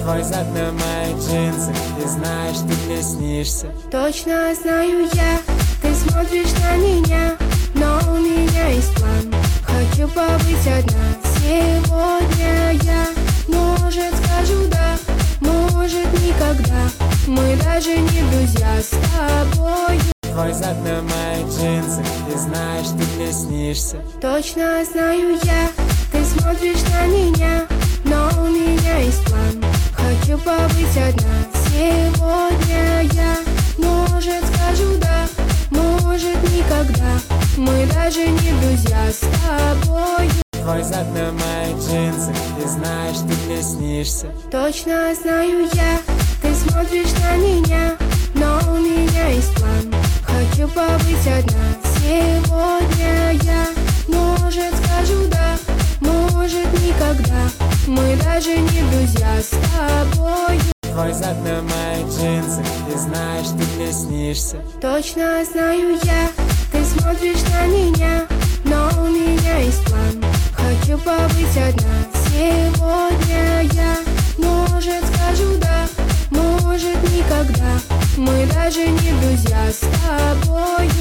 Твой зад на мои джинсы, и знаешь, ты мне снишься. Точно знаю я, ты смотришь на меня, но у меня есть план. Хочу побыть одна сегодня я. Может, скажу да, может, никогда. Мы даже не друзья с тобою. Твой зад на мои джинсы, и знаешь, ты мне снишься. Точно знаю я, ты смотришь на меня, но у меня есть план. Хочу побыть одна сегодня я. Может, скажу да, может, никогда. Мы даже не друзья с тобою. Твой зад на мои джинсы, и знаешь, ты мне снишься. Точно знаю я, ты смотришь на меня, но у меня есть план. Хочу побыть одна сегодня я. Может, скажу да, может, никогда. Мы даже не друзья с тобою. Твой зад на мои джинсы, и знаешь, ты мне снишься. Точно знаю я, ты смотришь на меня, но у меня есть план. Хочу побыть одна сегодня я. Может, скажу да, может, никогда. Мы даже не друзья с тобою.